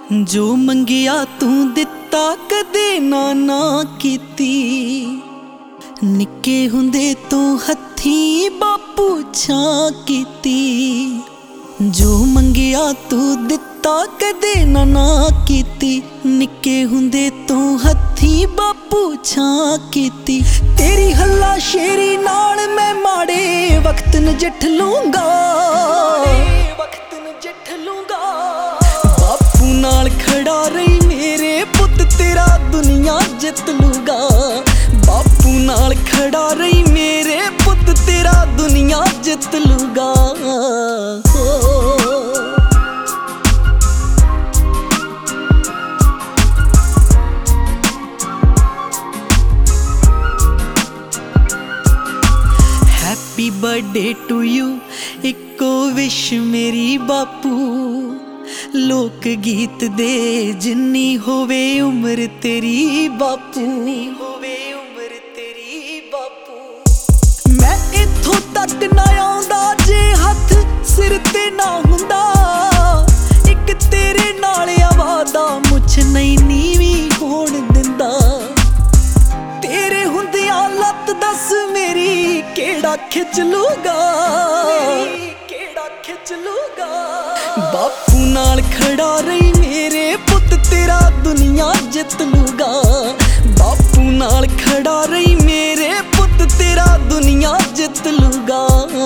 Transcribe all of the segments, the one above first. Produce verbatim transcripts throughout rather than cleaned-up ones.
जो मंगिया तू दिता कदे ना ना कीती। निक्के हुंदे तो हत्थी बापू छां कीती। जो मंगिया तू दिता कदे ना ना कीती। निक्के हुंदे तो हत्थी बापू छां कीती। तेरी हल्ला शेरी नाल मैं माड़े वक्त नजिठ लूंगा, वक्त नजिठ लूंगा। बापू नाल खड़ा रही मेरे पुत तेरा दुनिया जित लूंगा। बापू नाल खड़ा रही मेरे पुत तेरा दुनिया जित लूंगा। हैप्पी बर्थडे टू यू इको विश मेरी बापू। लोक गीत दे जिन्नी होवे उम्र तेरी बापू, होवे उम्र तेरी बापू। मैं इथों तक ना आउंदा जे हथ सिर ते ना हुंदा। इक तेरे नाल आवादा मुछ नहीं नीवी होण दिंदा। तेरे हुंदियां लत दस मेरी केड़ा खिच लूगा, केड़ा खिच लूगा। बापू नाल खड़ा रही मेरे पुत तेरा दुनिया जित लूगा। बापू नाल खड़ा रही मेरे पुत तेरा दुनिया जित लूगा।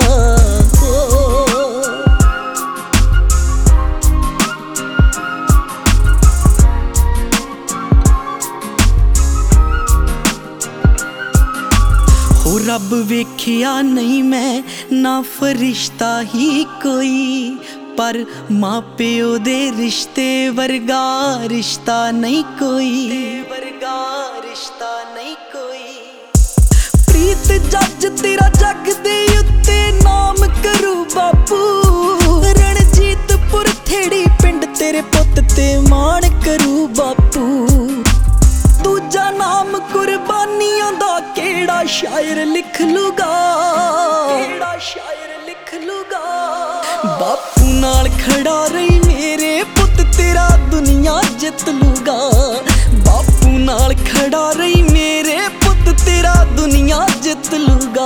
हो रब वेखिया नहीं मैं ना फरिश्ता ही कोई। पर मां प्यो दे रिश्ते वर्गा रिश्ता नहीं कोई, वर्गा रिश्ता नहीं कोई। प्रीत जज तेरा जग दे उत्ते नाम करू बापू। रणजीतपुर थेड़ी पिंड तेरे पुत ते मान करू बापू। दूजा नाम कुर्बानियों दा केड़ा शायर लिख लूगा, केड़ा शायर लिख लूगा। बापू नाल खड़ा रही मेरे पुत तेरा दुनिया जित लूगा। बापू नाल खड़ा रही मेरे पुत तेरा दुनिया जित लूगा।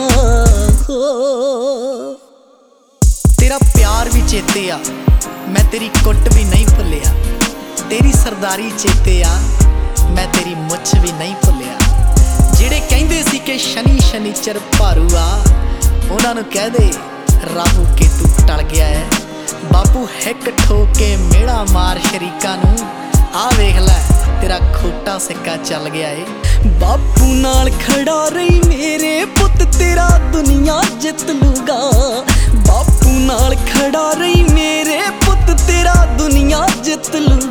तेरा प्यार भी चेते आ मैं तेरी कुट भी नहीं भुलिया। तेरी सरदारी चेते आ मैं तेरी मुछ भी नहीं भुलिया। ਜਿਹੜੇ ਕਹਿੰਦੇ ਸੀ ਕਿ ਸ਼ਨੀ ਸ਼ਨੀਚਰ ਭਾਰੂ ਆ ਉਹਨਾਂ ਨੂੰ ਕਹਿ ਦੇ ਰਾਹੂ ਕੇਤੂ ਟਲ ਗਿਆ ਹੈ। ਬਾਪੂ ਹਿੱਕ ਠੋਕ ਕੇ ਮਿਹੜਾ ਮਾਰ ਸ਼ਰੀਕਾਂ ਨੂੰ ਆ ਵੇਖ ਲੈ ਤੇਰਾ ਖੋਟਾ ਸਿੱਕਾ ਚੱਲ ਗਿਆ ਏ। ਬਾਪੂ ਨਾਲ ਖੜਾ ਰਹੀ ਮੇਰੇ ਪੁੱਤ ਤੇਰਾ ਦੁਨੀਆ ਜਿੱਤ ਲੂਗਾ। ਬਾਪੂ ਨਾਲ ਖੜਾ ਰਹੀ ਮੇਰੇ ਪੁੱਤ ਤੇਰਾ ਦੁਨੀਆ ਜਿੱਤ ਲੂ।